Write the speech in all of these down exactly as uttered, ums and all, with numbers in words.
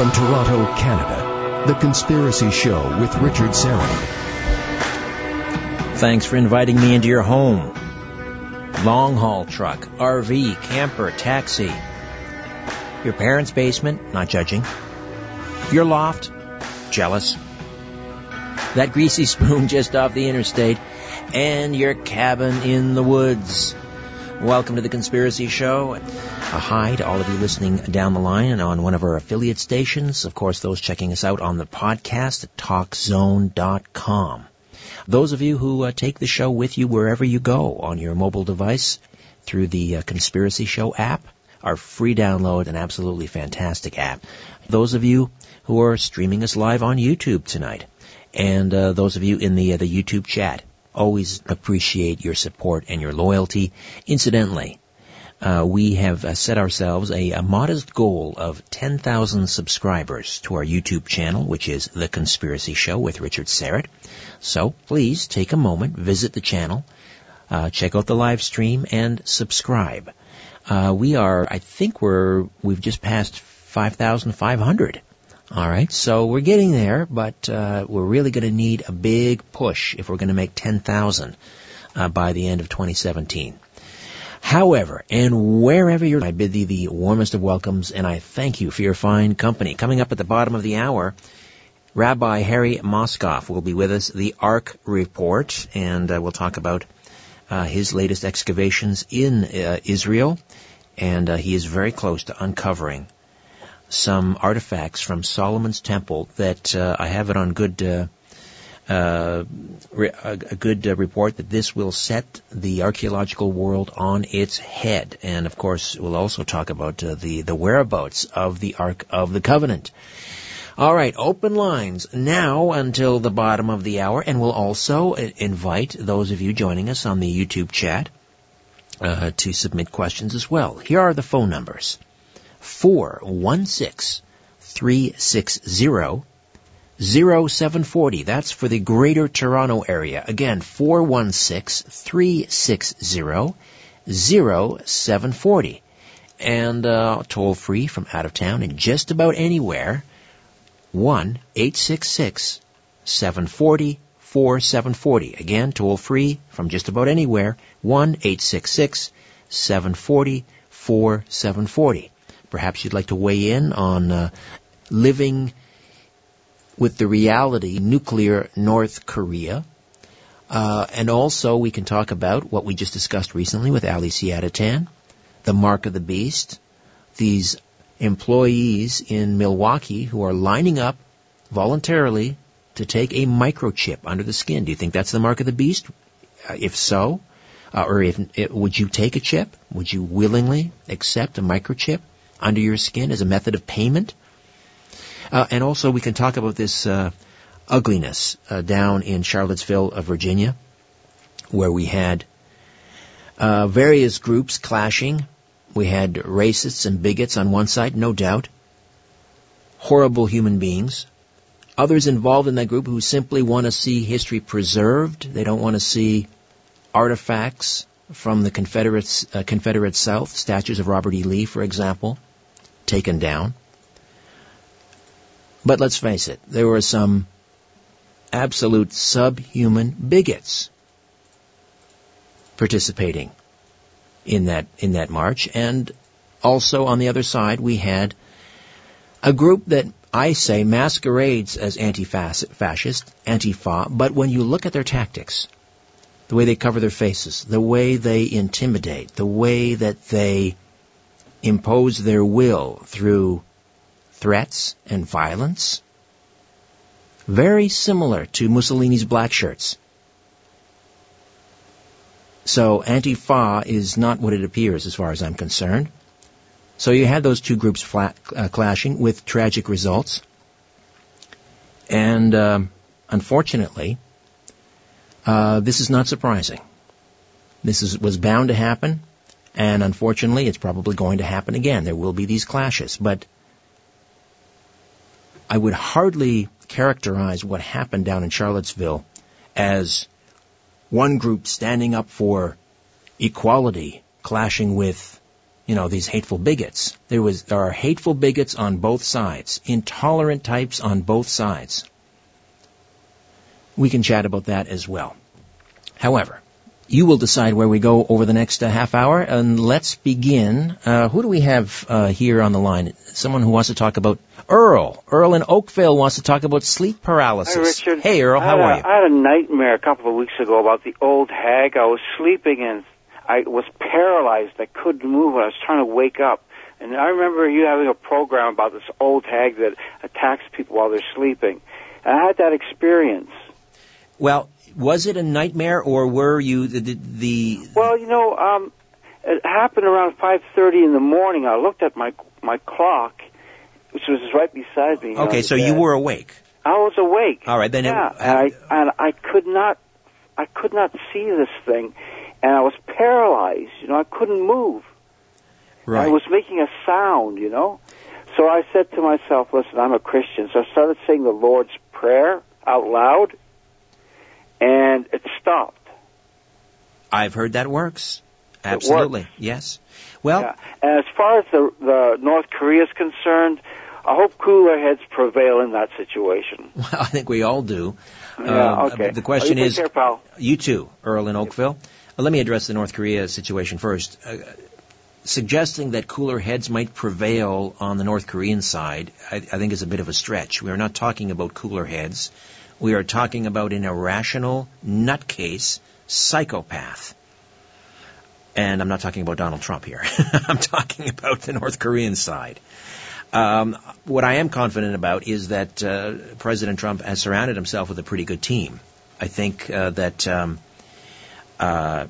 From Toronto, Canada, The Conspiracy Show with Richard Syrett. Thanks for inviting me into your home. Long-haul truck, R V, camper, taxi. Your parents' basement, not judging. Your loft, jealous. That greasy spoon just off the interstate. And your cabin in the woods. Welcome to The Conspiracy Show. A hi to all of you listening down the line and on one of our affiliate stations. Of course, those checking us out on the podcast at talk zone dot com. Those of you who uh, take the show with you wherever you go on your mobile device through the uh, Conspiracy Show app, our free download and absolutely fantastic app. Those of you who are streaming us live on YouTube tonight, and uh, those of you in the uh, the YouTube chat, always appreciate your support and your loyalty. Incidentally, uh, we have uh, set ourselves a, a modest goal of ten thousand subscribers to our YouTube channel, which is The Conspiracy Show with Richard Syrett. So please take a moment, visit the channel, uh, check out the live stream, and subscribe. Uh, we are, I think we're, we've just passed five thousand five hundred. All right, so we're getting there, but uh, we're really going to need a big push if we're going to make ten thousand uh, by the end of twenty seventeen. However, and wherever you're, I bid thee the warmest of welcomes, and I thank you for your fine company. Coming up at the bottom of the hour, Rabbi Harry Moskoff will be with us, the Ark Report, and uh, we'll talk about uh, his latest excavations in uh, Israel, and uh, he is very close to uncovering some artifacts from Solomon's Temple that uh, I have it on good uh, uh, re- a good uh, report that this will set the archaeological world on its head. And of course, we'll also talk about uh, the the whereabouts of the Ark of the Covenant. All right, open lines now until the bottom of the hour, and we'll also invite those of you joining us on the YouTube chat uh, to submit questions as well. Here are the phone numbers. four one six, three six zero, zero seven four zero. That's for the Greater Toronto area. Again, four one six, three six zero, zero seven four zero. And uh, toll free from out of town and just about anywhere, one eight six six, seven four zero, four seven four zero. Again, toll free from just about anywhere, one eight six six, seven four zero, four seven four zero. Perhaps you'd like to weigh in on uh, living with the reality, nuclear North Korea. Uh, and also we can talk about what we just discussed recently with Ali Siadatan, the mark of the beast, these employees in Milwaukee who are lining up voluntarily to take a microchip under the skin. Do you think that's the mark of the beast? Uh, if so, uh, or if it, would you take a chip? Would you willingly accept a microchip under your skin as a method of payment? Uh, and also we can talk about this uh, ugliness uh, down in Charlottesville, uh, Virginia, where we had uh, various groups clashing. We had racists and bigots on one side, no doubt, horrible human beings. Others involved in that group who simply want to see history preserved. They don't want to see artifacts from the Confederate, uh, Confederate South, statues of Robert E. Lee, for example, taken down. But let's face it, there were some absolute subhuman bigots participating in that in that march. And also on the other side, we had a group that I say masquerades as anti-fascist, Antifa, but when you look at their tactics, the way they cover their faces, the way they intimidate, the way that they impose their will through threats and violence, very similar to Mussolini's black shirts. So Antifa is not what it appears as far as I'm concerned. So you had those two groups flat, uh, clashing with tragic results. And um, unfortunately, uh, this is not surprising. This is, was bound to happen, and unfortunately it's probably going to happen again. There will be these clashes, but I would hardly characterize what happened down in Charlottesville as one group standing up for equality, clashing with you know, these hateful bigots. There was, there are hateful bigots on both sides, intolerant types on both sides. We can chat about that as well. However, you will decide where we go over the next uh, half hour, and let's begin. Uh, who do we have uh, here on the line? Someone who wants to talk about Earl. Earl in Oakville wants to talk about sleep paralysis. Hi, Richard. Hey, Earl, how a, are you? I had a nightmare a couple of weeks ago about the old hag. I was sleeping and I was paralyzed. I couldn't move. I was trying to wake up. And I remember you having a program about this old hag that attacks people while they're sleeping. And I had that experience. Well, was it a nightmare, or were you the... the, the well, you know, um, it happened around five thirty in the morning. I looked at my my clock, which was right beside me. Okay, so you were awake. I was awake. All right, then... Yeah, it, and, I, and I could not, I could not see this thing, and I was paralyzed. You know, I couldn't move. Right. I was making a sound, you know. So I said to myself, listen, I'm a Christian. So I started saying the Lord's Prayer out loud, and it stopped. I've heard that works. Absolutely. Works. Yes. Well, yeah. And as far as the, the North Korea is concerned, I hope cooler heads prevail in that situation. Well, I think we all do. Yeah, um, okay. The question oh, you is, take care, pal. You too, Earl in Oakville. Well, let me address the North Korea situation first. Uh, suggesting that cooler heads might prevail on the North Korean side, I, I think is a bit of a stretch. We are not talking about cooler heads. We are talking about an irrational, nutcase, psychopath. And I'm not talking about Donald Trump here. I'm talking about the North Korean side. Um, what I am confident about is that uh, President Trump has surrounded himself with a pretty good team. I think uh, that um, uh,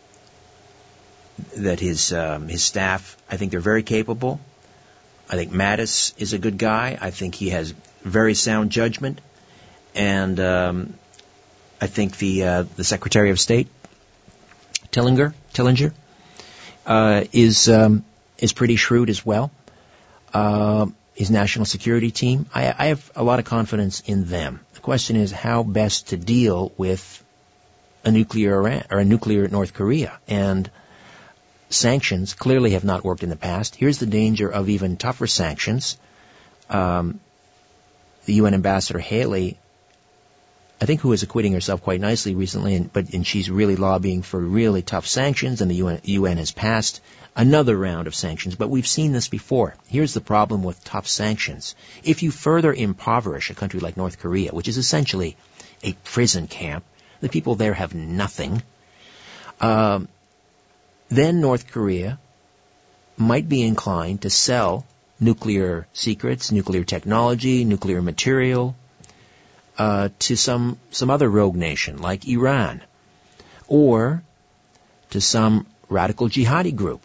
that his um, his staff, I think they're very capable. I think Mattis is a good guy. I think he has very sound judgment. And um, I think the uh, the Secretary of State, Tillinger, Tillinger, uh, is um, is pretty shrewd as well. Uh, his national security team, I, I have a lot of confidence in them. The question is how best to deal with a nuclear Iran or a nuclear North Korea, and sanctions clearly have not worked in the past. Here's the danger of even tougher sanctions. Um, the U N Ambassador Haley, I think, who is acquitting herself quite nicely recently, and, but and she's really lobbying for really tough sanctions, and the U N, U N has passed another round of sanctions. But we've seen this before. Here's the problem with tough sanctions. If you further impoverish a country like North Korea, which is essentially a prison camp, the people there have nothing, um, then North Korea might be inclined to sell nuclear secrets, nuclear technology, nuclear material, Uh, to some some other rogue nation like Iran, or to some radical jihadi group.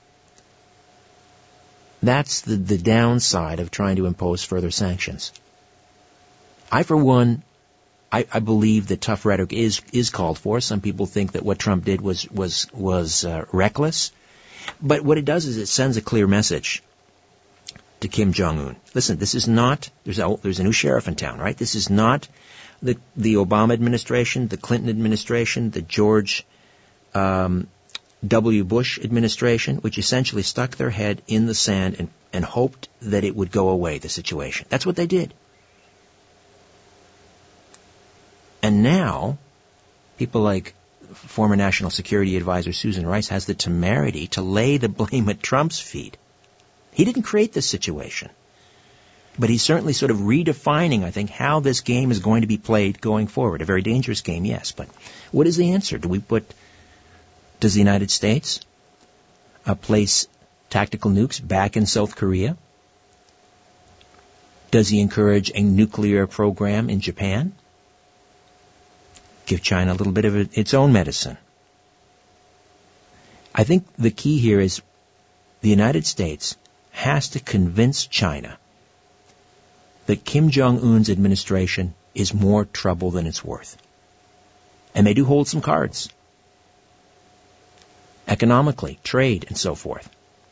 That's the, the downside of trying to impose further sanctions. I, for one, I, I believe that tough rhetoric is is called for. Some people think that what Trump did was was was uh, reckless, but what it does is it sends a clear message to Kim Jong-un. Listen, this is not, there's a, there's a new sheriff in town, right? This is not the the Obama administration, the Clinton administration, the George um, W. Bush administration, which essentially stuck their head in the sand and, and hoped that it would go away, the situation. That's what they did. And now, people like former National Security Advisor Susan Rice has the temerity to lay the blame at Trump's feet. He didn't create this situation. But he's certainly sort of redefining, I think, how this game is going to be played going forward. A very dangerous game, yes. But what is the answer? Do we put, does the United States uh, place tactical nukes back in South Korea? Does he encourage a nuclear program in Japan? Give China a little bit of its own medicine. I think the key here is the United States has to convince China that Kim Jong-un's administration is more trouble than it's worth. And they do hold some cards. Economically, trade, and so forth.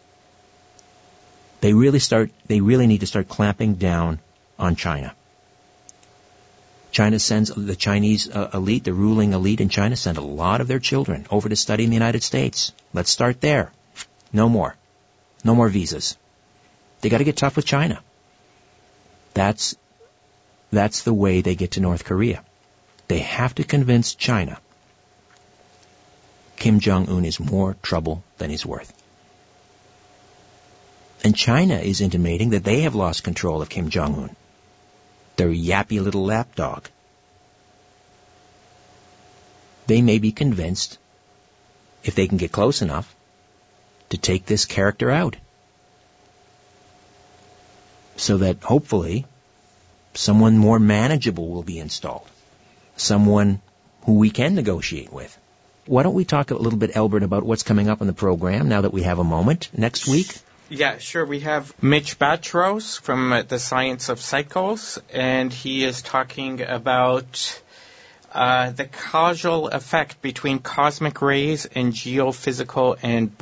They really start, they really need to start clamping down on China. China sends, the Chinese uh, elite, the ruling elite in China, send a lot of their children over to study in the United States. Let's start there. No more. No more visas. They got to get tough with China. That's that's the way they get to North Korea. They have to convince China Kim Jong-un is more trouble than he's worth. And China is intimating that they have lost control of Kim Jong-un, their yappy little lapdog. They may be convinced, if they can get close enough, to take this character out. So that hopefully someone more manageable will be installed. Someone who we can negotiate with. Why don't we talk a little bit, Albert, about what's coming up in the program now that we have a moment next week? Yeah, sure. We have Mitch Batros from uh, the Science of Cycles, and he is talking about uh, the causal effect between cosmic rays and geophysical and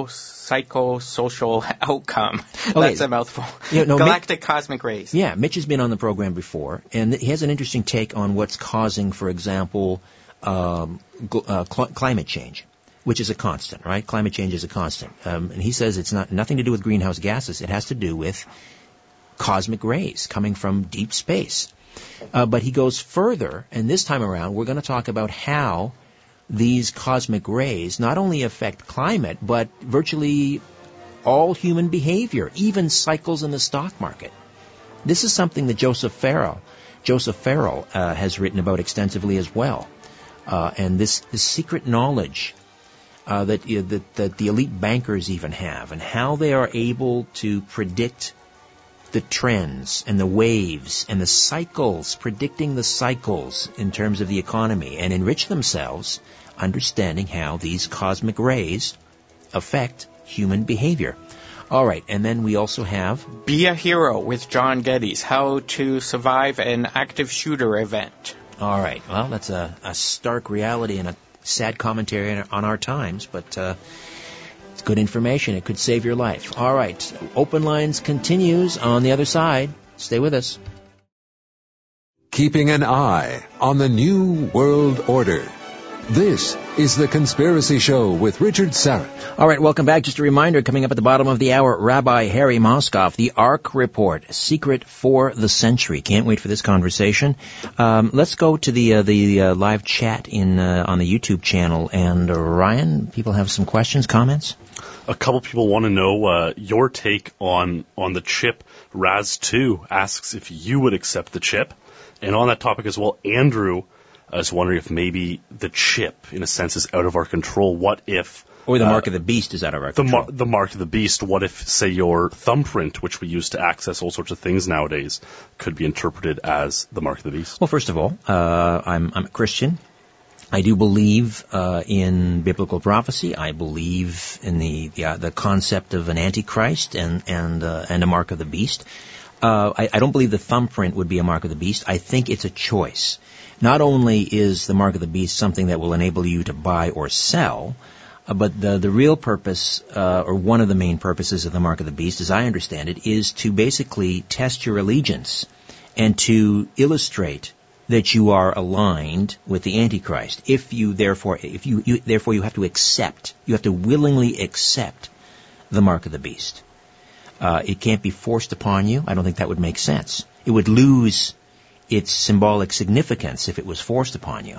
biopsychosocial outcome. Okay. That's a mouthful. Yeah, no, Galactic Mitch, cosmic rays. Yeah, Mitch has been on the program before, and he has an interesting take on what's causing, for example, um, gl- uh, cl- climate change, which is a constant, right? Climate change is a constant. Um, and he says it's not nothing to do with greenhouse gases. It has to do with cosmic rays coming from deep space. Uh, but he goes further, and this time around we're going to talk about how these cosmic rays not only affect climate, but virtually all human behavior, even cycles in the stock market. This is something that Joseph Farrell, Joseph Farrell uh, has written about extensively as well. Uh, and this, this secret knowledge uh, that, uh, that that the elite bankers even have, and how they are able to predict the trends and the waves and the cycles, predicting the cycles in terms of the economy, and enrich themselves understanding how these cosmic rays affect human behavior. All right, and then we also have Be a Hero with John Geddes, how to survive an active shooter event. All right. Well, that's a, a stark reality and a sad commentary on our times, but uh, it's good information. It could save your life. All right. Open Lines continues on the other side. Stay with us. Keeping an eye on the New World Order. This is The Conspiracy Show with Richard Syrett. All right, welcome back. Just a reminder, coming up at the bottom of the hour, Rabbi Harry Moscoff, the Ark Report, Secret for the Century. Can't wait for this conversation. Um, let's go to the uh, the uh, live chat in uh, on the YouTube channel. And uh, Ryan, people have some questions, comments? A couple people want to know uh, your take on, on the chip. Raz two asks if you would accept the chip. And on that topic as well, Andrew I was wondering if maybe the chip, in a sense, is out of our control. What if... Or the mark uh, of the beast is out of our the control. Mar- the mark of the beast. What if, say, your thumbprint, which we use to access all sorts of things nowadays, could be interpreted as the mark of the beast? Well, first of all, uh, I'm, I'm a Christian. I do believe uh, in biblical prophecy. I believe in the the, uh, the concept of an antichrist and and uh, and a mark of the beast. Uh, I, I don't believe the thumbprint would be a mark of the beast. I think it's a choice. Not only is the mark of the beast something that will enable you to buy or sell, uh, but the the real purpose, uh, or one of the main purposes of the mark of the beast, as I understand it, is to basically test your allegiance and to illustrate that you are aligned with the Antichrist. If you therefore, if you, you therefore you have to accept, you have to willingly accept the mark of the beast. Uh, it can't be forced upon you. I don't think that would make sense. It would lose its symbolic significance if it was forced upon you.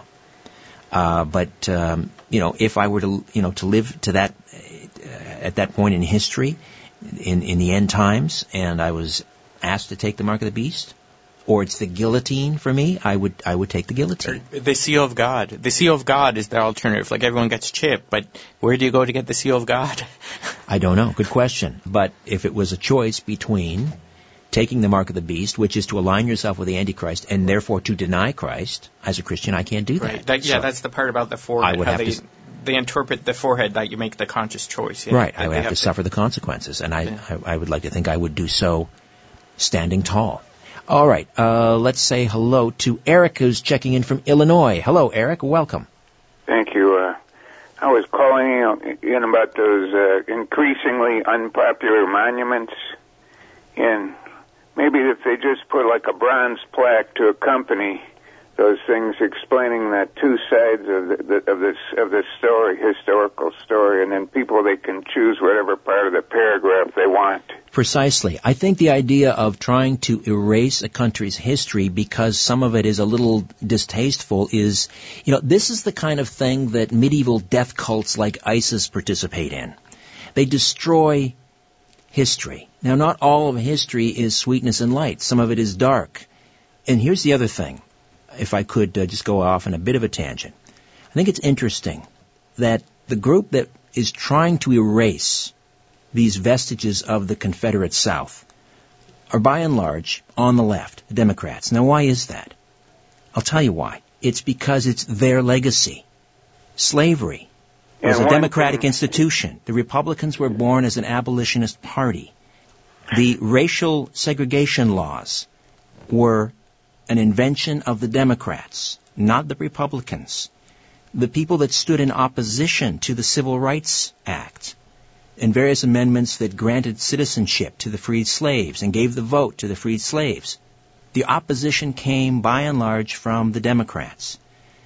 Uh, but, um, you know, if I were to, you know, to live to that, uh, at that point in history, in, in the end times, and I was asked to take the mark of the beast, or it's the guillotine for me, I would, I would take the guillotine. The seal of God. The seal of God is the alternative. Like everyone gets chipped, but where do you go to get the seal of God? I don't know. Good question. But if it was a choice between taking the mark of the beast, which is to align yourself with the Antichrist, and therefore to deny Christ, as a Christian, I can't do that. Right. that yeah, so that's the part about the forehead. I would how have they, to, they interpret the forehead that you make the conscious choice. Yeah, right. I would have, have to, to suffer the consequences, and I, yeah. I, I would like to think I would do so standing tall. All right. Uh, let's say hello to Eric, who's checking in from Illinois. Hello, Eric. Welcome. Thank you. Uh, I was calling in about those uh, increasingly unpopular monuments, and maybe if they just put like a bronze plaque to accompany those things explaining the two sides of the, the of this of this story, historical story, and then people they can choose whatever part of the paragraph they want. Precisely. I think the idea of trying to erase a country's history because some of it is a little distasteful is, you know, this is the kind of thing that medieval death cults like ISIS participate in. They destroy history. Now, not all of history is sweetness and light. Some of it is dark. And here's the other thing, if I could uh, just go off on a bit of a tangent. I think it's interesting that the group that is trying to erase these vestiges of the Confederate South are by and large on the left, the Democrats. Now, why is that? I'll tell you why. It's because it's their legacy. Slavery was a democratic institution. The Republicans were born as an abolitionist party. The racial segregation laws were an invention of the Democrats, not the Republicans. The people that stood in opposition to the Civil Rights Act and various amendments that granted citizenship to the freed slaves and gave the vote to the freed slaves, the opposition came by and large from the Democrats.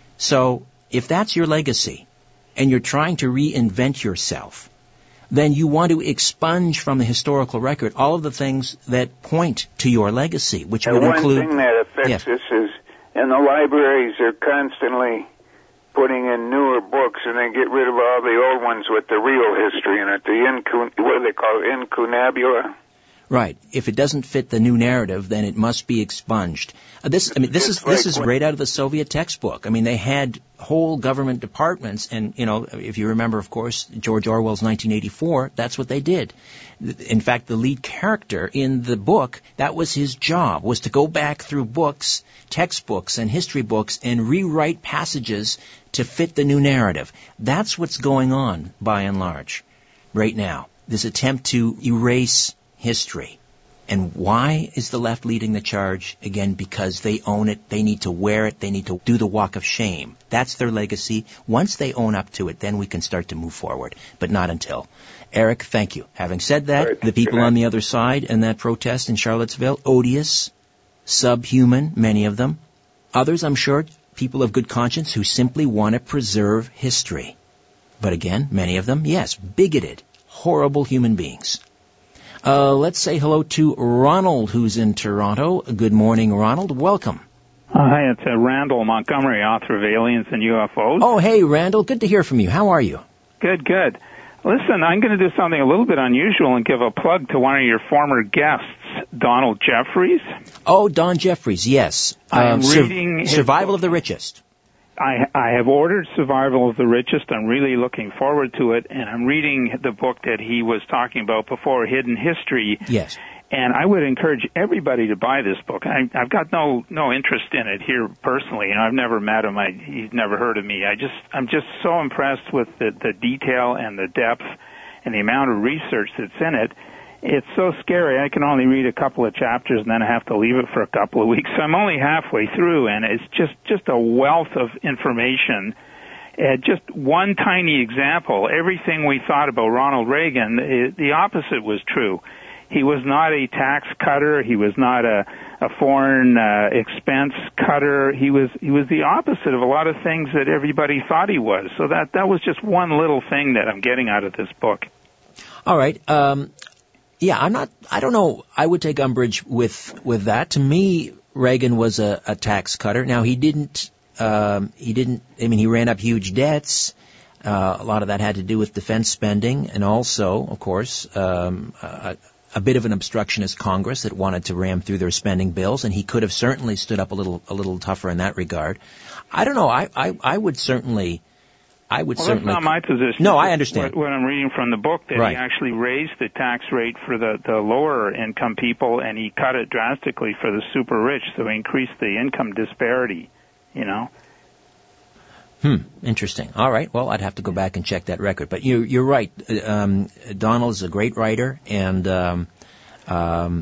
So if that's your legacy and you're trying to reinvent yourself, then you want to expunge from the historical record all of the things that point to your legacy, which and would one include... One thing that affects yes. this is, in the libraries, they're constantly putting in newer books, and they get rid of all the old ones with the real history in it, the incun- what do they call it, incunabula? Right. If it doesn't fit the new narrative, then it must be expunged. Uh, this, I mean, this it's is like this is when, right out of the Soviet textbook. I mean, they had whole government departments, and you know, if you remember, of course, George Orwell's nineteen eighty-four. That's what they did. In fact, the lead character in the book, that was his job, was to go back through books, textbooks, and history books, and rewrite passages to fit the new narrative. That's what's going on, by and large, right now. This attempt to erase history. And why is the left leading the charge? Again, because they own it, they need to wear it, they need to do the walk of shame. That's their legacy. Once they own up to it, then we can start to move forward, but not until. Eric, thank you. Having said that, right. the people on the other side in that protest in Charlottesville, odious, subhuman, many of them. Others, I'm sure, people of good conscience who simply want to preserve history. But again, many of them, yes, bigoted, horrible human beings. Uh, let's say hello to Ronald, who's in Toronto. Good morning, Ronald. Welcome. Uh, hi, it's uh, Randall Montgomery, author of Aliens and U F Os. Oh, hey, Randall. Good to hear from you. How are you? Good, good. Listen, I'm going to do something a little bit unusual and give a plug to one of your former guests, Donald Jeffries. Oh, Don Jeffries, yes. I'm um, reading sur- Survival of the Richest. I, I have ordered Survival of the Richest. I'm really looking forward to it, and I'm reading the book that he was talking about before, Hidden History. Yes. And I would encourage everybody to buy this book. I, I've got no no interest in it here personally. You know, I've never met him. I, he's never heard of me. I just I'm just so impressed with the, the detail and the depth and the amount of research that's in it. It's so scary. I can only read a couple of chapters and then I have to leave it for a couple of weeks. So I'm only halfway through, and it's just just a wealth of information. Uh, just one tiny example. Everything we thought about Ronald Reagan, it, the opposite was true. He was not a tax cutter. He was not a, a foreign uh, expense cutter. He was he was the opposite of a lot of things that everybody thought he was. So that that was just one little thing that I'm getting out of this book. All right. Um, yeah, I'm not. I don't know. I would take umbrage with with that. To me, Reagan was a, a tax cutter. Now he didn't. Um, he didn't. I mean, he ran up huge debts. Uh, a lot of that had to do with defense spending, and also, of course, um, a, a bit of an obstructionist Congress that wanted to ram through their spending bills, and he could have certainly stood up a little, a little tougher in that regard. I don't know. I, I, I would certainly, I would well, certainly. That's not my position. No, I understand. What, what I'm reading from the book, that right. he actually raised the tax rate for the, the lower income people, and he cut it drastically for the super rich, so he increased the income disparity. You know. Hmm. Interesting. All right. Well, I'd have to go back and check that record. But you, you're right. Um, Donald is a great writer, and um, um,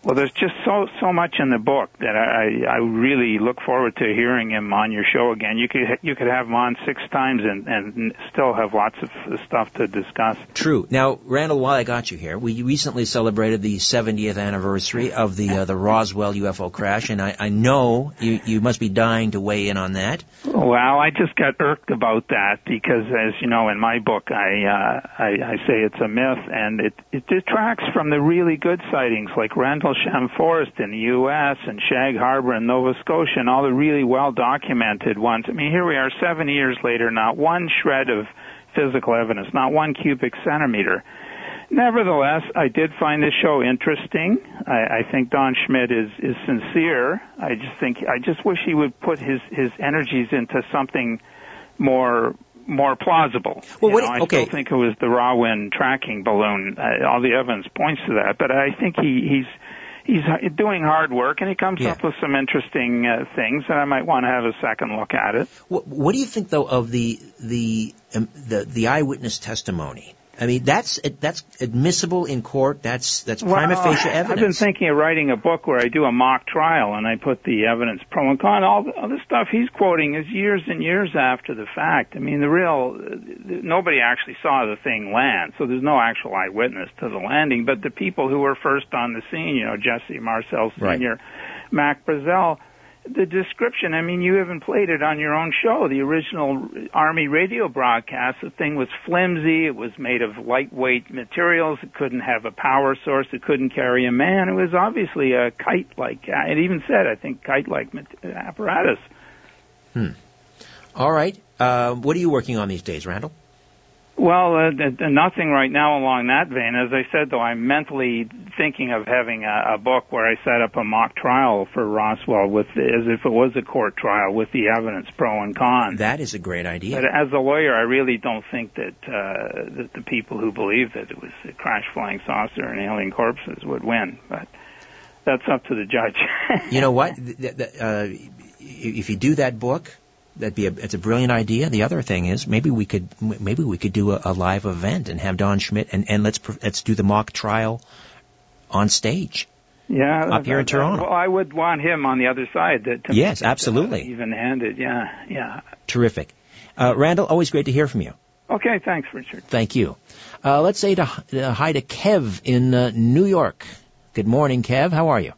Well, there's just so so much in the book that I I really look forward to hearing him on your show again. You could you could have him on six times and and still have lots of stuff to discuss. True. Now, Randall, while I got you here, we recently celebrated the seventieth anniversary of the uh, the Roswell U F O crash, and I, I know you you must be dying to weigh in on that. Well, I just got irked about that because, as you know, in my book, I uh, I, I say it's a myth, and it it detracts from the really good sightings like Rendlesham Forest in the U S and Shag Harbor in Nova Scotia, and all the really well-documented ones. I mean, here we are seventy years later, not one shred of physical evidence, not one cubic centimeter. Nevertheless, I did find this show interesting. I, I think Don Schmitt is, is sincere. I just think I just wish he would put his, his energies into something more more plausible. Well, what know, do you, I okay. still think it was the Rawen tracking balloon. Uh, all the evidence points to that, but I think he, he's he's doing hard work, and he comes yeah. up with some interesting uh, things, and I might want to have a second look at it. What, what do you think, though, of the the um, the, the eyewitness testimony? I mean, that's that's admissible in court. That's that's prima well, facie evidence. I've been thinking of writing a book where I do a mock trial and I put the evidence pro and con. All the, all the stuff he's quoting is years and years after the fact. I mean, the real nobody actually saw the thing land, so there's no actual eyewitness to the landing. But the people who were first on the scene, you know, Jesse Marcel Senior, right. Mac Brazel. The description, I mean, you even played it on your own show, the original Army radio broadcast. The thing was flimsy. It was made of lightweight materials. It couldn't have a power source. It couldn't carry a man. It was obviously a kite-like, it even said, I think, kite-like apparatus. Hmm. All right. Uh, what are you working on these days, Randall? Well, uh, th- th- nothing right now along that vein. As I said, though, I'm mentally thinking of having a, a book where I set up a mock trial for Roswell, with as if it was a court trial with the evidence pro and con. That is a great idea. But as a lawyer, I really don't think that uh, that the people who believe that it was a crash flying saucer and alien corpses would win. But that's up to the judge. You know what? Th- th- uh, if you do that book, that'd be a, it's a brilliant idea. The other thing is maybe we could maybe we could do a, a live event and have Don Schmitt and, and let's let's do the mock trial on stage. Yeah, up here in Toronto. Well, I would want him on the other side. To, to yes, make it, absolutely. Uh, even-handed. Yeah, yeah. Terrific, uh, Randall. Always great to hear from you. Okay, thanks, Richard. Thank you. Uh, let's say to, uh, hi to Kev in uh, New York. Good morning, Kev. How are you?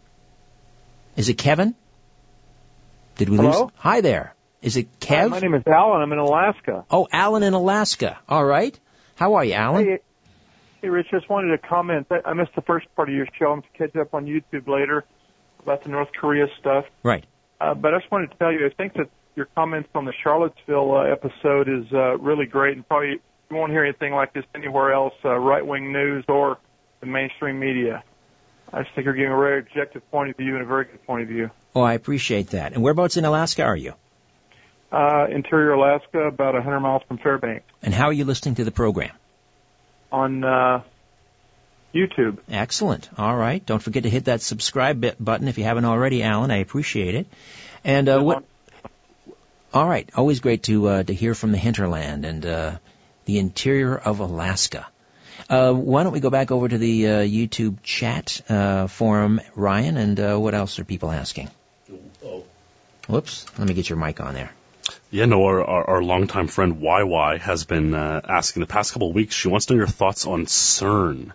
Is it Kevin? Did we Hello? lose? Hi there. Is it Kev? Hi, my name is Alan. I'm in Alaska. Oh, Alan in Alaska. All right. How are you, Alan? Hey, hey Rich, just wanted to comment. I missed the first part of your show. I'm going to catch up on YouTube later about the North Korea stuff. Right. Uh, but I just wanted to tell you, I think that your comments on the Charlottesville uh, episode is uh, really great, and probably you won't hear anything like this anywhere else, uh, right-wing news or the mainstream media. I just think you're giving a very objective point of view and a very good point of view. Oh, I appreciate that. And whereabouts in Alaska are you? Uh, interior Alaska, about one hundred miles from Fairbanks. And how are you listening to the program? On uh, YouTube. Excellent. All right. Don't forget to hit that subscribe button if you haven't already, Alan. I appreciate it. And uh, what? All right. Always great to uh, to hear from the hinterland and uh, the interior of Alaska. Uh, why don't we go back over to the uh, YouTube chat uh, forum, Ryan, and uh, what else are people asking? Oh. Whoops. Let me get your mic on there. Yeah, no, our, our, our longtime friend Y Y has been uh, asking the past couple of weeks. She wants to know your thoughts on CERN.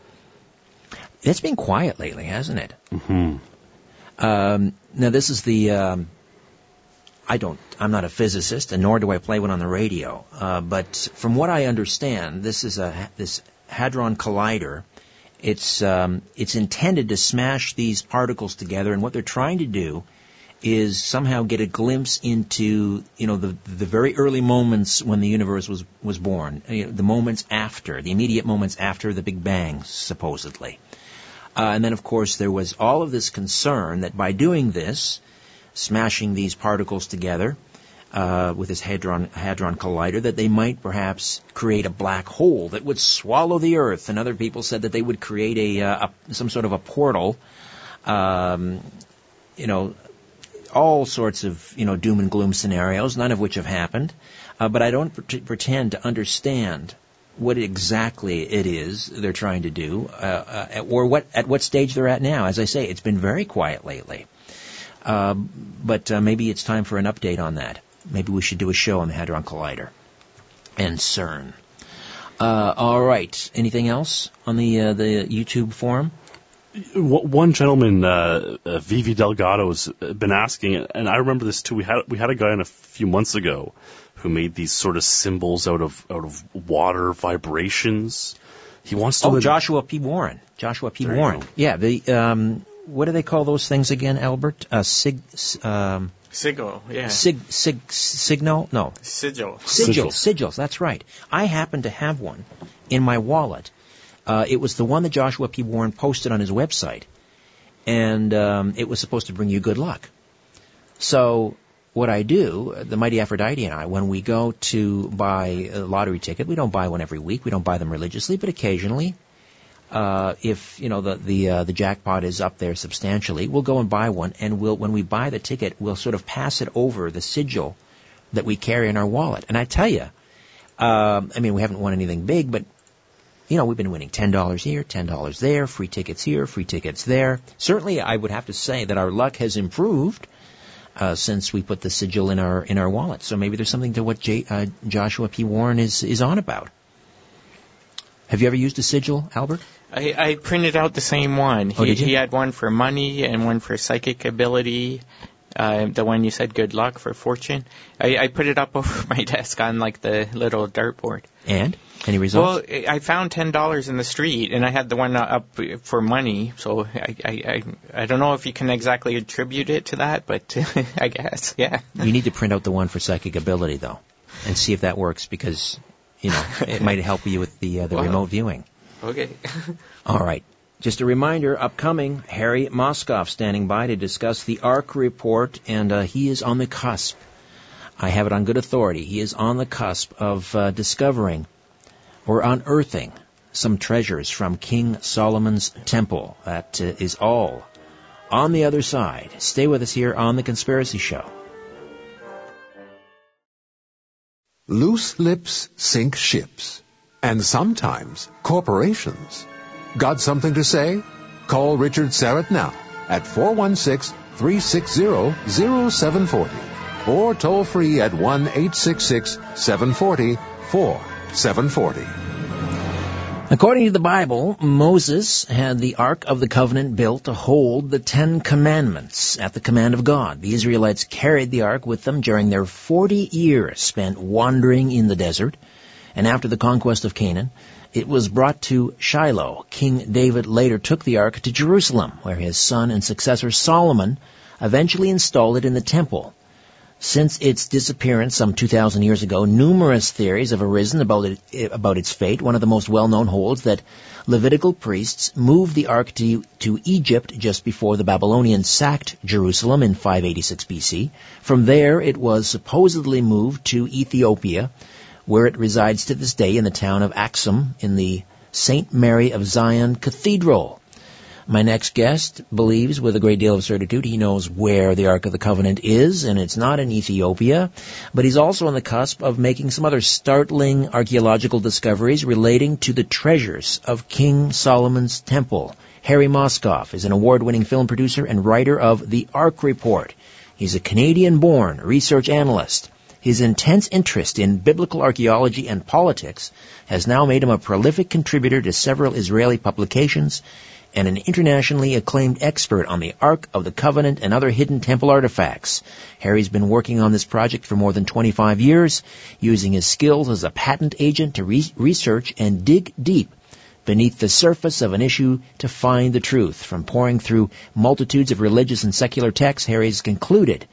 It's been quiet lately, hasn't it? Mm-hmm. Um, now, this is the... Um, I don't, I'm not a physicist, and nor do I play one on the radio. Uh, but from what I understand, this is a this Hadron Collider. It's um, it's intended to smash these particles together, and what they're trying to do is somehow get a glimpse into, you know, the the very early moments when the universe was was born, you know, the moments after, the immediate moments after the Big Bang, supposedly. Uh, and then, of course, there was all of this concern that by doing this, smashing these particles together uh, with this hadron, hadron collider, that they might perhaps create a black hole that would swallow the Earth. And other people said that they would create a, uh, a some sort of a portal, um, you know, all sorts of, you know, doom and gloom scenarios, none of which have happened. Uh, but I don't pre- pretend to understand what exactly it is they're trying to do, uh, uh, or what at what stage they're at now. As I say, it's been very quiet lately. Uh, but uh, maybe it's time for an update on that. Maybe we should do a show on the Hadron Collider and CERN. Uh, all right. Anything else on the uh, the YouTube forum? One gentleman, uh, uh, Vivi Delgado, has been asking, and I remember this too. We had we had a guy in a few months ago who made these sort of symbols out of out of water vibrations. He wants to. Oh, live... Joshua P. Warren. Joshua P. There Warren. Yeah. The um, what do they call those things again, Albert? Uh, sig. Um, Sigil, yeah. Sig, sig, signal? No. Sigil. Sigil. Sigils, that's right. I happen to have one in my wallet. Uh, it was the one that Joshua P. Warren posted on his website. And um, it was supposed to bring you good luck. So what I do, the Mighty Aphrodite and I, when we go to buy a lottery ticket, we don't buy one every week. We don't buy them religiously, but occasionally, Uh, if, you know, the the uh, the jackpot is up there substantially, we'll go and buy one, and we'll when we buy the ticket, we'll sort of pass it over the sigil that we carry in our wallet. And I tell you, um, I mean, we haven't won anything big, but, you know, we've been winning ten dollars here, ten dollars there, free tickets here, free tickets there. Certainly, I would have to say that our luck has improved uh, since we put the sigil in our in our wallet. So maybe there's something to what J, uh, Joshua P. Warren is, is on about. Have you ever used a sigil, Albert? I, I printed out the same one. Oh, he, did you? he had one for money and one for psychic ability. Uh, the one you said good luck for fortune. I, I put it up over my desk on like the little dartboard. And? Any results? Well, I found ten dollars in the street, and I had the one up for money. So I, I, I, I don't know if you can exactly attribute it to that, but I guess, yeah. You need to print out the one for psychic ability, though, and see if that works, because, you know, it might help you with the uh, the Wow. remote viewing. Okay. All right. Just a reminder, upcoming, Harry Moskoff standing by to discuss the ARC report, and uh, he is on the cusp. I have it on good authority. He is on the cusp of uh, discovering or unearthing some treasures from King Solomon's temple. That uh, is all on the other side. Stay with us here on The Conspiracy Show. Loose lips sink ships, and sometimes corporations. Got something to say? Call Richard Serrett now at four one six, three six zero, zero seven four zero or toll free at one eight six six, seven four zero, four seven four zero. According to the Bible, Moses had the Ark of the Covenant built to hold the Ten Commandments at the command of God. The Israelites carried the Ark with them during their forty years spent wandering in the desert. And after the conquest of Canaan, it was brought to Shiloh. King David later took the Ark to Jerusalem, where his son and successor Solomon eventually installed it in the temple. Since its disappearance some two thousand years ago, numerous theories have arisen about it, about its fate. One of the most well-known holds that Levitical priests moved the Ark to, to Egypt just before the Babylonians sacked Jerusalem in five eighty-six B C. From there, it was supposedly moved to Ethiopia, where it resides to this day in the town of Axum in the Saint Mary of Zion Cathedral. My next guest believes with a great deal of certitude he knows where the Ark of the Covenant is, and it's not in Ethiopia, but he's also on the cusp of making some other startling archaeological discoveries relating to the treasures of King Solomon's Temple. Harry Moskoff is an award-winning film producer and writer of The Ark Report. He's a Canadian-born research analyst. His intense interest in biblical archaeology and politics has now made him a prolific contributor to several Israeli publications and an internationally acclaimed expert on the Ark of the Covenant and other hidden temple artifacts. Harry's been working on this project for more than twenty-five years, using his skills as a patent agent to re- research and dig deep beneath the surface of an issue to find the truth. From poring through multitudes of religious and secular texts, Harry's concluded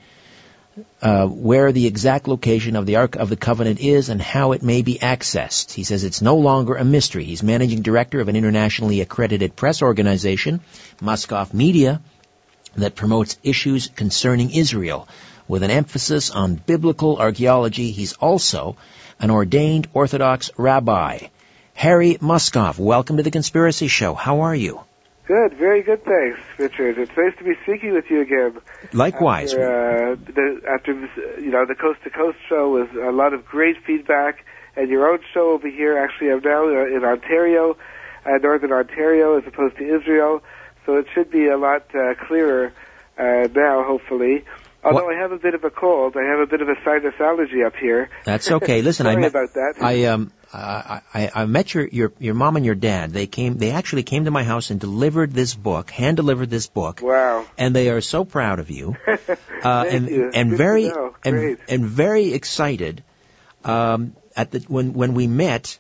Uh, where the exact location of the Ark of the Covenant is and how it may be accessed. He says it's no longer a mystery. He's managing director of an internationally accredited press organization, Moskoff Media, that promotes issues concerning Israel with an emphasis on biblical archaeology. He's also an ordained Orthodox rabbi. Harry Moskoff, welcome to The Conspiracy Show. How are you? Good, very good, thanks, Richard. It's nice to be speaking with you again. Likewise. After, uh, the, after you know, the Coast to Coast show was a lot of great feedback, and your own show over here. Actually, I'm now uh, in Ontario, uh, Northern Ontario, as opposed to Israel, so it should be a lot uh, clearer uh, now, hopefully. Although what? I have a bit of a cold, I have a bit of a sinus allergy up here. That's okay. Listen, Sorry I met, about that. I um I, I I met your, your your mom and your dad. They came. They actually came to my house and delivered this book, hand delivered this book. Wow! And they are so proud of you, uh, Thank and you. and Good very to know. and Great. and very excited. Um, at the when when we met,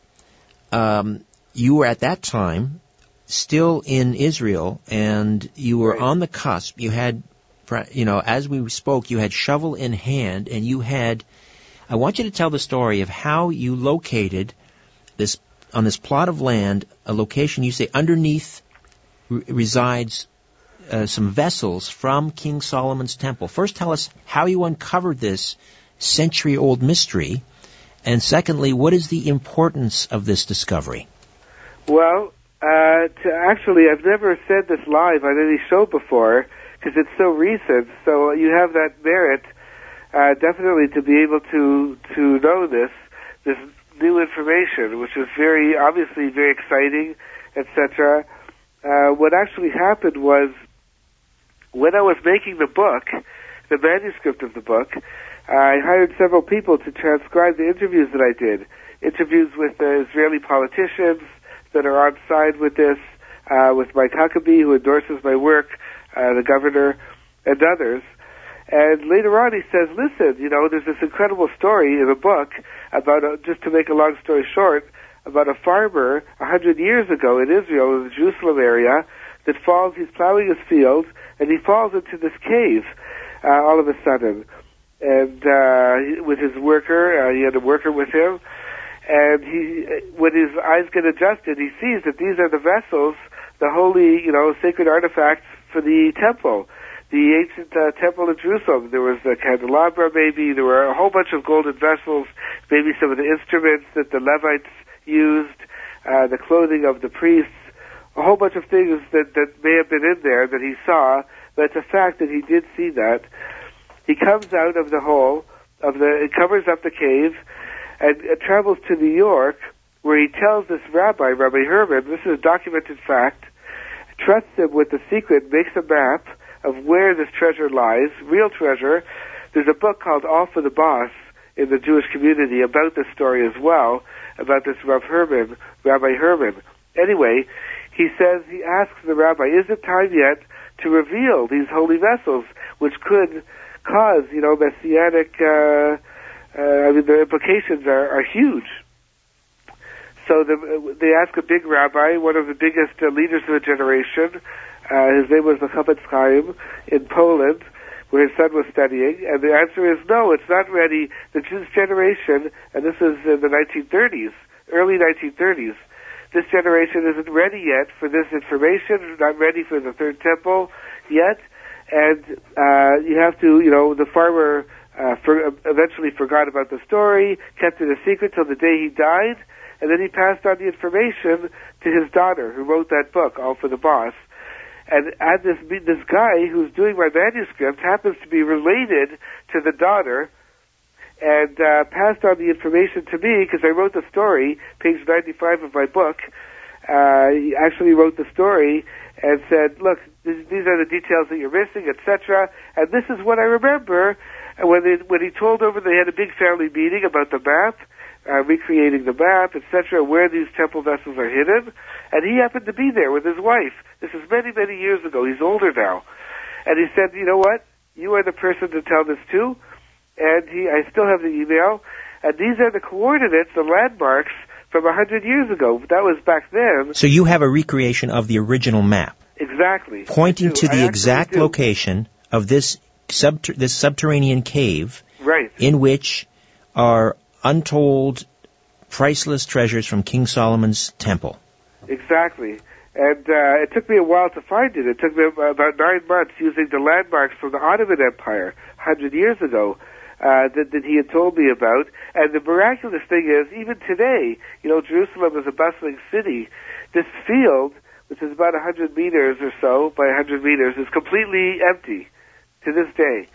um, you were at that time still in Israel, and you were Right. on the cusp. You had, you know, as we spoke, you had shovel in hand, and you had. I want you to tell the story of how you located this on this plot of land, a location you say underneath re- resides uh, some vessels from King Solomon's temple. First, tell us how you uncovered this century-old mystery, and secondly, what is the importance of this discovery? Well, uh, to actually, I've never said this live on any show before because it's so recent. So you have that merit, uh, definitely, to be able to to know this this new information, which is very obviously very exciting, et cetera. Uh, what actually happened was when I was making the book, the manuscript of the book, I hired several people to transcribe the interviews that I did. Interviews with the Israeli politicians that are on side with this, uh, with Mike Huckabee, who endorses my work, uh, the governor, and others. And later on he says, listen, you know, there's this incredible story in the book about, a, just to make a long story short, about a farmer a hundred years ago in Israel, in the Jerusalem area, that falls, he's plowing his field, and he falls into this cave uh, all of a sudden. And uh, with his worker, uh, he had a worker with him, and he, when his eyes get adjusted, he sees that these are the vessels, the holy, you know, sacred artifacts for the temple, the ancient uh, temple of Jerusalem. There was a candelabra, maybe. There were a whole bunch of golden vessels, maybe some of the instruments that the Levites used, uh, the clothing of the priests, a whole bunch of things that, that may have been in there that he saw, but it's a fact that he did see that. He comes out of the hole, of the, it covers up the cave, and it travels to New York, where he tells this rabbi, Rabbi Herman, this is a documented fact, trusts him with the secret, makes a map of where this treasure lies, real treasure. There's a book called All for the Boss in the Jewish community about this story as well, about this Rav Herman, Rabbi Herman. Anyway, he says, he asks the rabbi, is it time yet to reveal these holy vessels, which could cause, you know, messianic, uh, uh, I mean, the implications are, are huge. So the, they ask a big rabbi, one of the biggest uh, leaders of the generation, uh, his name was the Chafetz Chaim, in Poland, where his son was studying, and the answer is no, it's not ready. The this generation, and this is in the nineteen thirties, early nineteen thirties, this generation isn't ready yet for this information, not ready for the third temple yet, and uh, you have to, you know, the farmer uh, for, eventually forgot about the story, kept it a secret till the day he died, and then he passed on the information to his daughter, who wrote that book, All for the Boss. And and this this guy who's doing my manuscript happens to be related to the daughter, and uh, passed on the information to me because I wrote the story, page ninety-five of my book. Uh, he actually wrote the story and said, look, this, these are the details that you're missing, et cetera. And this is what I remember. And when, they, when he told over, they had a big family meeting about the map, uh, recreating the map, et cetera, where these temple vessels are hidden. And he happened to be there with his wife. This is many, many years ago. He's older now. And he said, you know what? You are the person to tell this to. And he, I still have the email. And these are the coordinates, the landmarks, from a hundred years ago. That was back then. So you have a recreation of the original map. Exactly. Pointing to the I exact do. location of this subter- this subterranean cave. Right. In which are untold, priceless treasures from King Solomon's temple. Exactly. And uh, it took me a while to find it. It took me about nine months using the landmarks from the Ottoman Empire a hundred years ago uh, that, that he had told me about. And the miraculous thing is, even today, you know, Jerusalem is a bustling city. This field, which is about one hundred meters or so by one hundred meters, is completely empty to this day.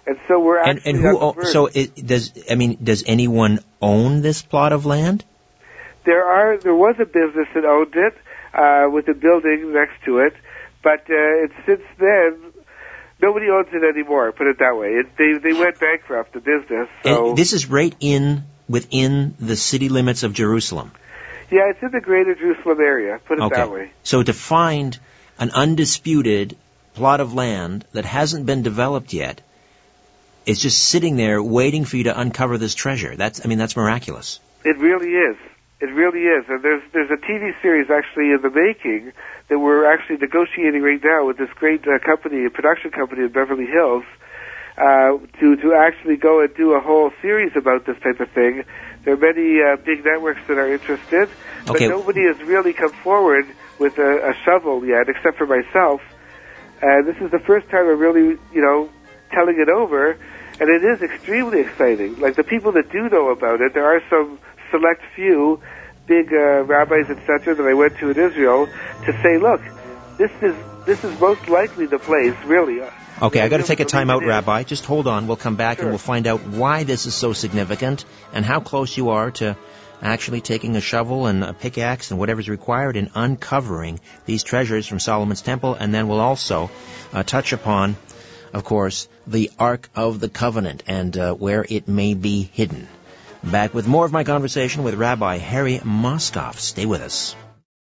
And so we're And, actually and who? on the o- verge. so it, does I mean, does anyone own this plot of land? There are there was a business that owned it uh, with a building next to it, but uh, it's since then nobody owns it anymore. Put it that way. It, they they went bankrupt, the business. So And this is right in within the city limits of Jerusalem. yeah, it's in the greater Jerusalem area. Put it Okay. that way. So to find an undisputed plot of land that hasn't been developed yet, it's just sitting there waiting for you to uncover this treasure. That's I mean that's miraculous. It really is. It really is. And there's there's a T V series actually in the making that we're actually negotiating right now with this great uh, company, a production company in Beverly Hills, uh, to to actually go and do a whole series about this type of thing. There are many uh, big networks that are interested, but Okay. nobody has really come forward with a, a shovel yet, except for myself. And this is the first time I'm really, you know, telling it over, and it is extremely exciting. Like the people that do know about it, there are some select few big uh, rabbis, et cetera, that I went to in Israel to say, look, this is this is most likely the place, really. Okay, I got to really take a time believe out, it is. Rabbi. Just hold on. We'll come back Sure. and we'll find out why this is so significant and how close you are to actually taking a shovel and a pickaxe and whatever's required in uncovering these treasures from Solomon's temple. And then we'll also uh, touch upon, of course, the Ark of the Covenant and uh, where it may be hidden. Back with more of my conversation with Rabbi Harry Moskoff. Stay with us.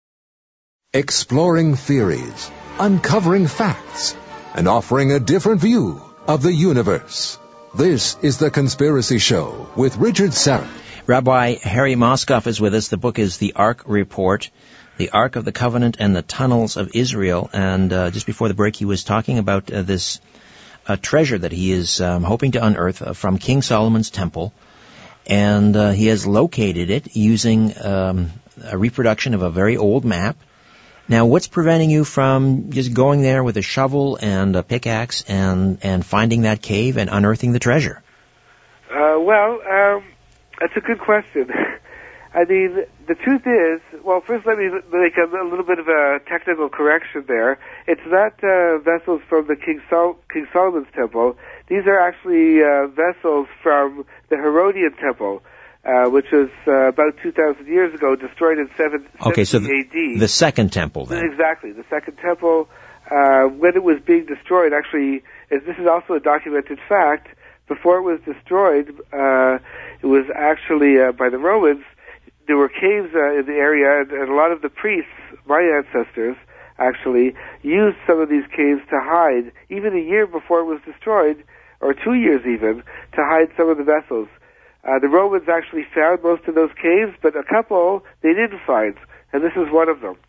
Exploring theories, uncovering facts, and offering a different view of the universe. This is The Conspiracy Show with Richard Serra. Rabbi Harry Moskoff is with us. The book is The Ark Report, The Ark of the Covenant and the Tunnels of Israel. And uh, just before the break, he was talking about uh, this uh, treasure that he is um, hoping to unearth uh, from King Solomon's temple. And uh, he has located it using um, a reproduction of a very old map. Now, what's preventing you from just going there with a shovel and a pickaxe and, and finding that cave and unearthing the treasure? Uh, well, um, that's a good question. I mean, the truth is, well, first let me make a, a little bit of a technical correction there. It's not uh, vessels from the King, Sol- King Solomon's temple. These are actually uh, vessels from the Herodian temple, uh, which was uh, about two thousand years ago, destroyed in seven seventy Okay, so A D. the, the second temple then. Exactly. The second temple, uh, when it was being destroyed, actually, as this is also a documented fact, before it was destroyed, uh, it was actually, uh, by the Romans, there were caves uh, in the area, and, and a lot of the priests, my ancestors, actually, used some of these caves to hide, even a year before it was destroyed, or two years even, to hide some of the vessels. Uh, the Romans actually found most of those caves, but a couple they didn't find, and this is one of them.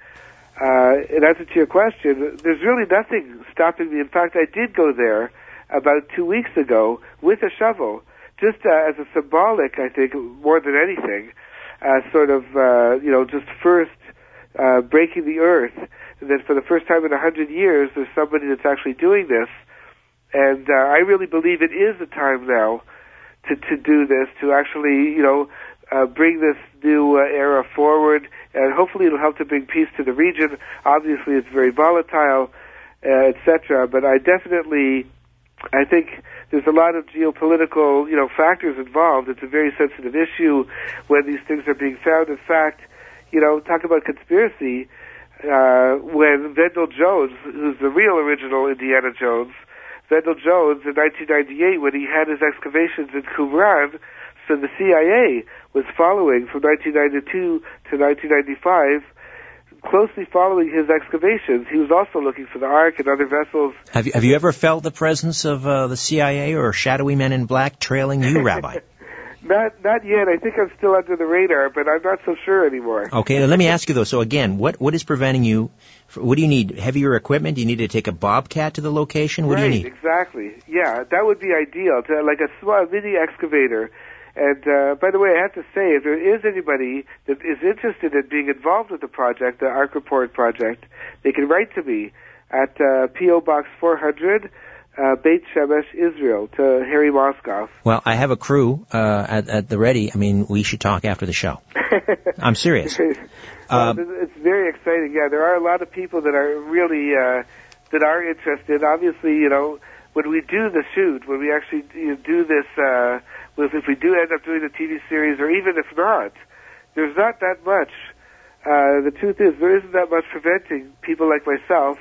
Uh, in answer to your question, there's really nothing stopping me. In fact, I did go there about two weeks ago with a shovel, just uh, as a symbolic, I think, more than anything, uh, sort of, uh, you know, just first uh, breaking the earth, that for the first time in a hundred years, there's somebody that's actually doing this. And uh, I really believe it is the time now to, to do this, to actually, you know, uh, bring this new uh, era forward, and hopefully it'll help to bring peace to the region. Obviously, it's very volatile, uh, et cetera. But I definitely, I think there's a lot of geopolitical, you know, factors involved. It's a very sensitive issue when these things are being found. In fact, you know, talk about conspiracy. Uh, when Vendell Jones, who's the real original Indiana Jones, Vendell Jones in nineteen ninety-eight, when he had his excavations in Qumran, so the C I A was following from nineteen ninety-two to nineteen ninety-five, closely following his excavations. He was also looking for the Ark and other vessels. Have you, have you ever felt the presence of uh, the C I A or shadowy men in black trailing you, Rabbi? Not not yet. I think I'm still under the radar, but I'm not so sure anymore. Okay, now let me ask you though. So again, what what is preventing you? What do you need? Heavier equipment? Do you need to take a Bobcat to the location? What right, do you need? Exactly. Yeah, that would be ideal. To like a small mini excavator. And uh, by the way, I have to say, if there is anybody that is interested in being involved with the project, the Ark Report project, they can write to me at uh, P O Box four hundred. Uh, Beit Shemesh, Israel, to Harry Moskoff. Well, I have a crew uh, at, at the ready. I mean, we should talk after the show. I'm serious. uh, it's very exciting. Yeah, there are a lot of people that are really uh, that are interested. Obviously, you know, when we do the shoot, when we actually you know, do this, uh, if we do end up doing the T V series, or even if not, there's not that much. Uh, the truth is, there isn't that much preventing people like myself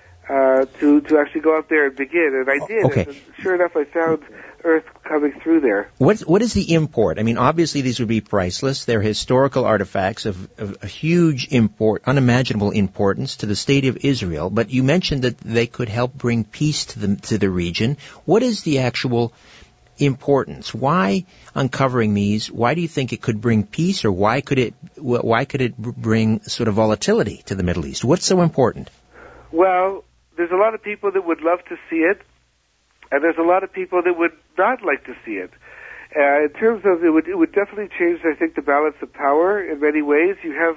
uh, to to actually go out there and begin. And I did. Okay. And sure enough, I found Earth coming through there. What what is the import? I mean, obviously these would be priceless. They're historical artifacts of, of a huge import, unimaginable importance to the state of Israel. But you mentioned that they could help bring peace to the to the region. What is the actual importance? Why uncovering these? Why do you think it could bring peace, or why could it why could it bring sort of volatility to the Middle East? What's so important? Well, there's a lot of people that would love to see it, and there's a lot of people that would not like to see it. Uh, in terms of, it would it would definitely change, I think, the balance of power in many ways. You have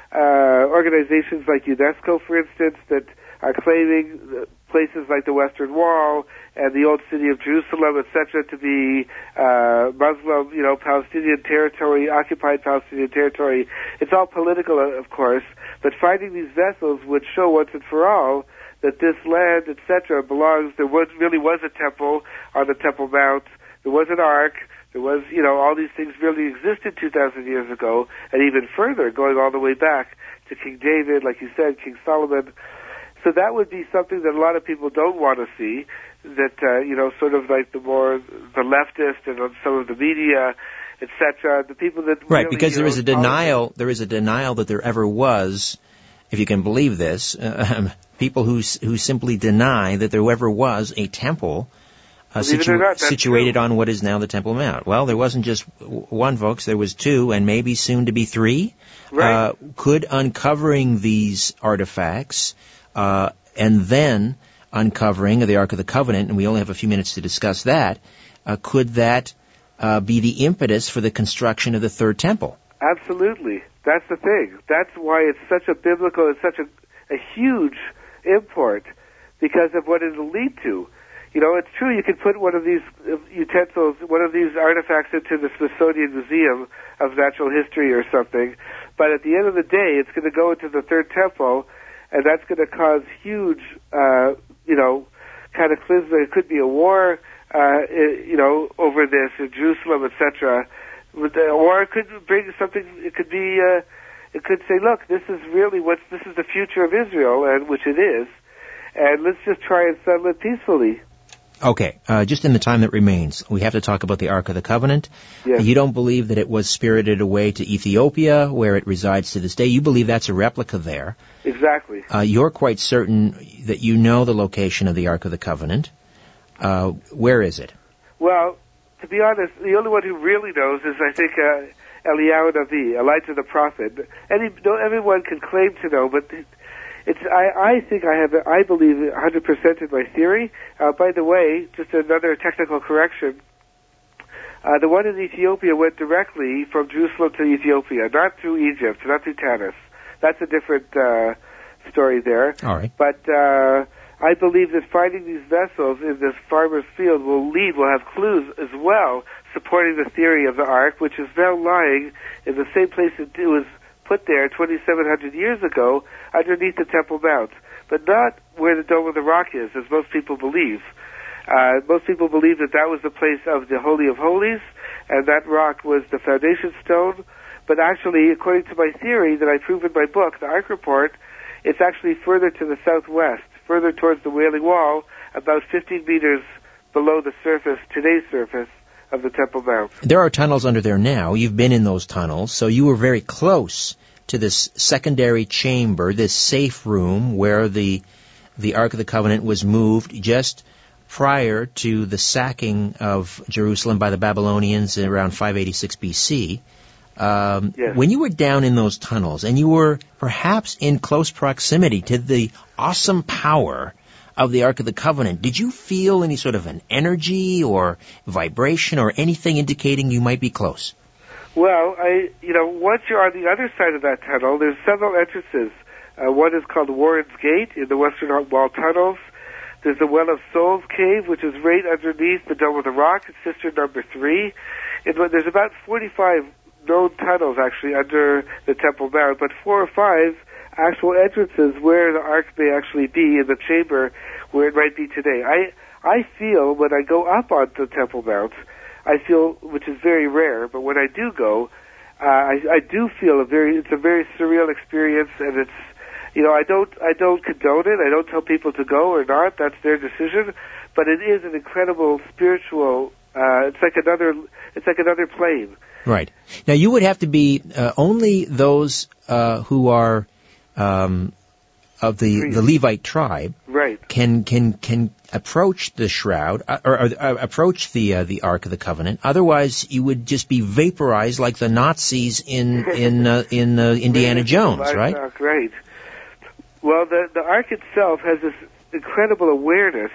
uh, organizations like UNESCO, for instance, that are claiming places like the Western Wall and the old city of Jerusalem, et cetera, to be uh, Muslim, you know, Palestinian territory, occupied Palestinian territory. It's all political, of course, but finding these vessels would show once and for all that this land, et cetera, belongs. There was really was a temple on the Temple Mount. There was an ark. There was, you know, all these things really existed two thousand years ago, and even further, going all the way back to King David, like you said, King Solomon. So that would be something that a lot of people don't want to see, that, uh, you know, sort of like the more, the leftist and some of the media, et cetera, the people that... Right, really, because there know, is a denial, there is a denial that there ever was, if you can believe this, uh, people who who simply deny that there ever was a temple uh, situ- not, situated true. on what is now the Temple Mount. Well, there wasn't just one, folks, there was two, and maybe soon to be three. Right. Uh, could uncovering these artifacts... Uh, and then uncovering of the Ark of the Covenant, and we only have a few minutes to discuss that, uh, could that uh, be the impetus for the construction of the third temple? Absolutely. That's the thing. That's why it's such a biblical, it's such a, a huge import, because of what it'll lead to. You know, it's true you could put one of these utensils, one of these artifacts into the Smithsonian Museum of Natural History or something, but at the end of the day, it's going to go into the third temple, and that's going to cause huge, uh, you know, cataclysm. It could be a war, uh, you know, over this in Jerusalem, et cetera. Or it could bring something. It could be. Uh, it could say, "Look, this is really what this is the future of Israel," and which it is. And let's just try and settle it peacefully. Okay, uh, just in the time that remains, we have to talk about the Ark of the Covenant. Yes. You don't believe that it was spirited away to Ethiopia, where it resides to this day. You believe that's a replica there. Exactly. Uh, you're quite certain that you know the location of the Ark of the Covenant. Uh, where is it? Well, to be honest, the only one who really knows is, I think, uh, Eliyahu Navi, Elijah the prophet. Any, no, everyone can claim to know, but... It's. I, I think I have. I believe one hundred percent in my theory. Uh, by the way, just another technical correction. Uh, the one in Ethiopia went directly from Jerusalem to Ethiopia, not through Egypt, not through Tanis. That's a different uh, story there. All right. But uh, I believe that finding these vessels in this farmer's field will lead, will have clues as well, supporting the theory of the Ark, which is now lying in the same place it was put there twenty-seven hundred years ago, underneath the Temple Mount, but not where the Dome of the Rock is, as most people believe. Uh, most people believe that that was the place of the Holy of Holies, and that rock was the foundation stone. But actually, according to my theory that I prove in my book, the Ark Report, it's actually further to the southwest, further towards the Wailing Wall, about fifteen meters below the surface, today's surface, of the Temple Mount. There are tunnels under there now. You've been in those tunnels, so you were very close to this secondary chamber, this safe room where the the Ark of the Covenant was moved just prior to the sacking of Jerusalem by the Babylonians around five eighty-six B C. Um, yes. When you were down in those tunnels, and you were perhaps in close proximity to the awesome power of the Ark of the Covenant, did you feel any sort of an energy or vibration or anything indicating you might be close? Well, I, you know, once you're on the other side of that tunnel, there's several entrances. Uh, one is called Warren's Gate in the Western Wall tunnels. There's the Well of Souls Cave, which is right underneath the Dome of the Rock. It's sister number three. And there's about forty-five known tunnels, actually, under the Temple Mount, but four or five actual entrances where the ark may actually be in the chamber where it might be today. I I feel when I go up on the Temple Mount, I feel, which is very rare, but when I do go, uh, I, I do feel a very, it's a very surreal experience, and it's, you know, I don't, I don't condone it. I don't tell people to go or not. That's their decision. But it is an incredible spiritual. Uh, it's like another, it's like another plane. Right. Now you would have to be uh, only those uh, who are um, of the, the Levite tribe. Right. Can can can approach the shroud uh, or, or uh, approach the uh, the Ark of the Covenant. Otherwise, you would just be vaporized like the Nazis in in uh, in uh, Indiana Jones, right? Right. Well, the the Ark itself has this incredible awareness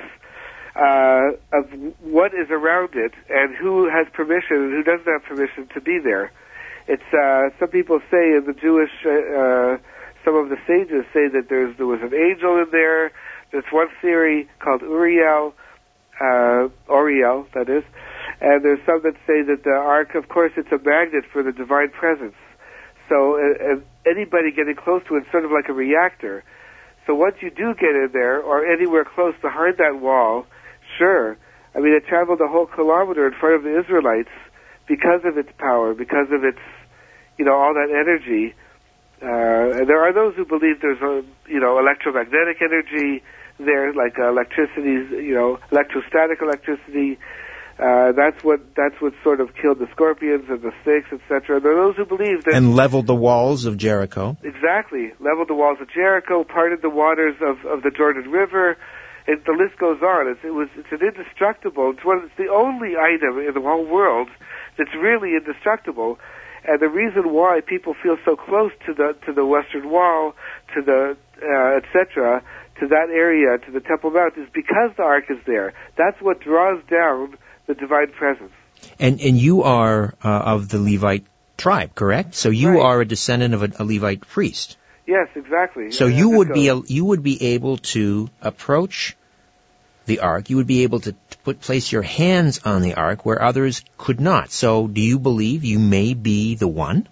uh, of what is around it and who has permission and who doesn't have permission to be there. It's uh, some people say in the Jewish, uh, some of the sages say that there's there was an angel in there. There's one theory called Uriel, uh, Oriel, that is, and there's some that say that the Ark, of course, it's a magnet for the divine presence. So uh, uh, anybody getting close to it is sort of like a reactor. So once you do get in there, or anywhere close behind that wall, sure. I mean, it traveled a whole kilometer in front of the Israelites because of its power, because of its, you know, all that energy. Uh, and there are those who believe there's a, you know, electromagnetic energy there, like uh, electricity, you know, electrostatic electricity. Uh, that's what that's what sort of killed the scorpions and the snakes, et cetera. There are those who believe that and leveled the walls of Jericho. Exactly, leveled the walls of Jericho, parted the waters of, of the Jordan River. It, the list goes on. It's, it was it's an indestructible. It's one. It's the only item in the whole world that's really indestructible. And the reason why people feel so close to the to the Western Wall, to the uh, et cetera, to that area, to the Temple Mount, is because the Ark is there. That's what draws down the divine presence. And and you are uh, of the Levite tribe, correct? So you Right. are a descendant of a, a Levite priest. Yes, exactly. So Yeah, you that would be goes. a, you would be able to approach the Ark. You would be able to put place your hands on the Ark where others could not. So do you believe you may be the one?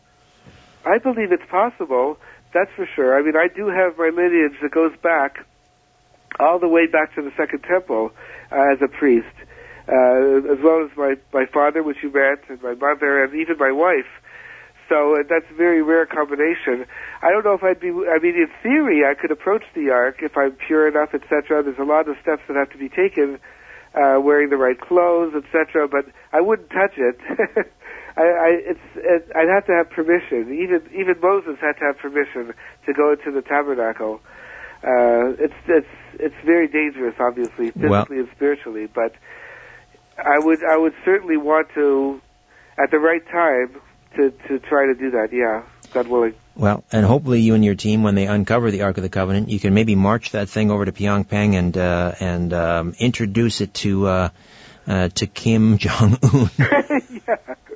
I believe it's possible. That's for sure. I mean, I do have my lineage that goes back all the way back to the Second Temple uh, as a priest. Uh, as well as my, my father, which you met, and my mother, and even my wife. So uh, that's a very rare combination. I don't know if I'd be, I mean, in theory, I could approach the Ark if I'm pure enough, et cetera. There's a lot of steps that have to be taken, uh, wearing the right clothes, et cetera, but I wouldn't touch it. I, I, it's, it, I'd have to have permission. Even, even Moses had to have permission to go into the tabernacle. Uh, it's, it's, it's very dangerous, obviously, physically Well, and spiritually, but I would I would certainly want to, at the right time, to, to try to do that, yeah, God willing. Well, and hopefully you and your team, when they uncover the Ark of the Covenant, you can maybe march that thing over to Pyongyang and uh, and um, introduce it to uh, uh, to Kim Jong Un. yeah,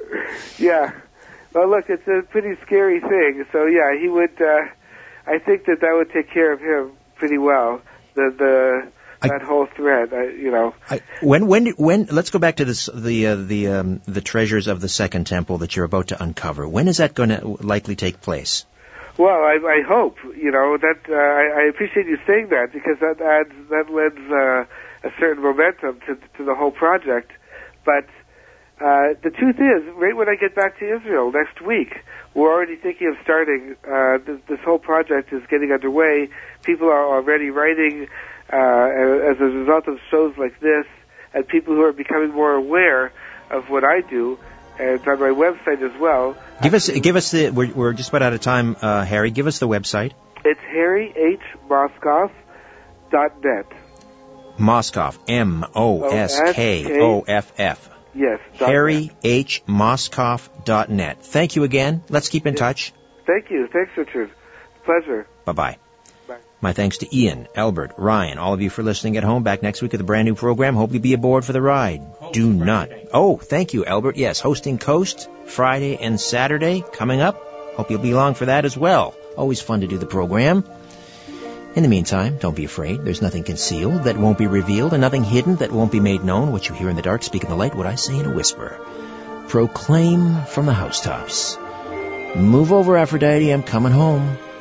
yeah. Well, look, it's a pretty scary thing. So yeah, he would. Uh, I think that that would take care of him pretty well. The the. That I, whole thread, I, you know. I, when, when, when? Let's go back to this, the uh, the um, the treasures of the Second Temple that you're about to uncover. When is that going to likely take place? Well, I, I hope, you know, that uh, I, I appreciate you saying that because that adds that lends uh, a certain momentum to to the whole project. But uh, the truth is, right when I get back to Israel next week, we're already thinking of starting. Uh, this, this whole project is getting underway. People are already writing. Uh, as a result of shows like this, and people who are becoming more aware of what I do, and on my website as well. Give us, give us the. We're, we're just about out of time, uh, Harry. Give us the website. It's harry h moskoff dot net. Moskoff, M O S K O F F. Yes. harry h moskoff dot net. Thank you again. Let's keep in yes. touch. Thank you. Thanks, Richard. Pleasure. Bye bye. My thanks to Ian, Albert, Ryan, all of you for listening at home. Back next week with a brand new program. Hope you'll be aboard for the ride. Host Do Friday. not. Oh, thank you, Albert. Yes, hosting Coast Friday and Saturday coming up. Hope you'll be along for that as well. Always fun to do the program. In the meantime, don't be afraid. There's nothing concealed that won't be revealed and nothing hidden that won't be made known. What you hear in the dark, speak in the light. What I say in a whisper. Proclaim from the housetops. Move over, Aphrodite. I'm coming home.